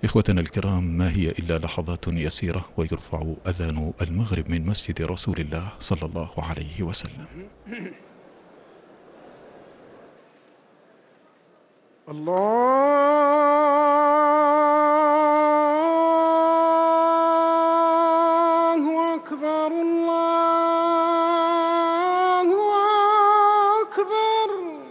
إخوتنا الكرام، ما هي إلا لحظات يسيرة ويرفع أذان المغرب من مسجد رسول الله صلى الله عليه وسلم. الله أكبر، الله أكبر.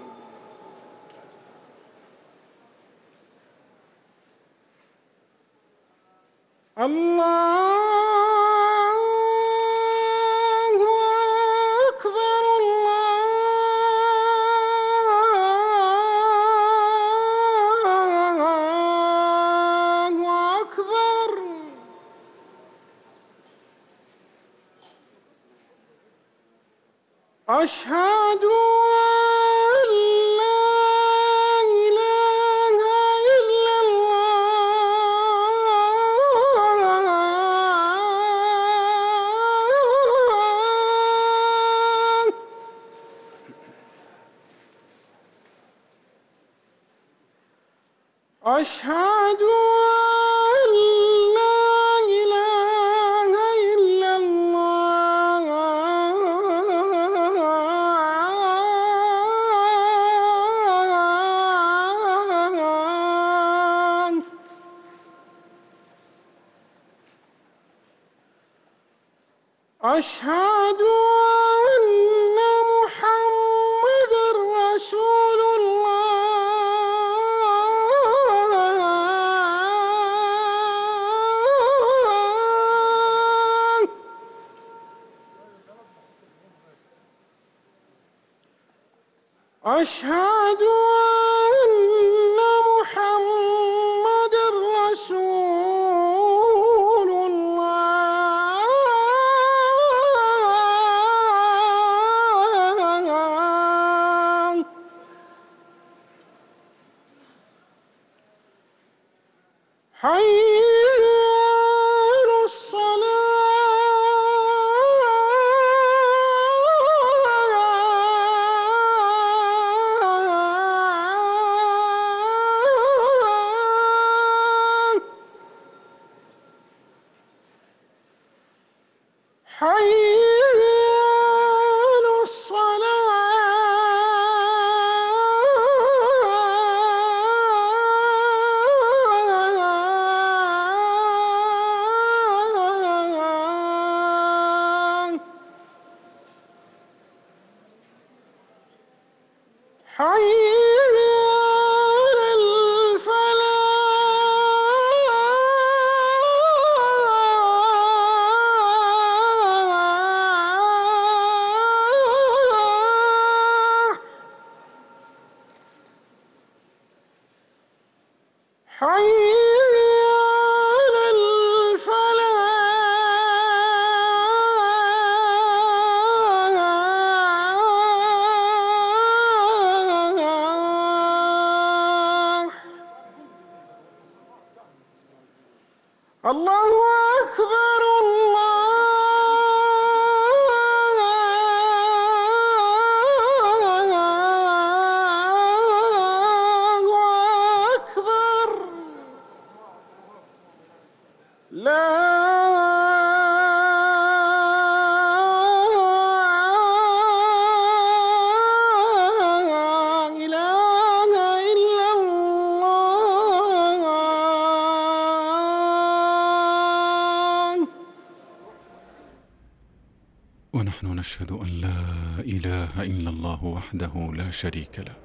الله أكبر، الله أكبر. أشهد أن لا إله إلا الله. أشهد أن لا إله إلا الله. أشهد أن محمدًا رسول الله. أشهد أن محمدًا رسول الله. حي على الصلاة. حي على الصلاة. حي على الفلاح. حي على الفلاح. الله أكبر، الله أكبر. لا إله إلا الله. ونحن نشهد أن لا إله إلا الله وحده لا شريك له،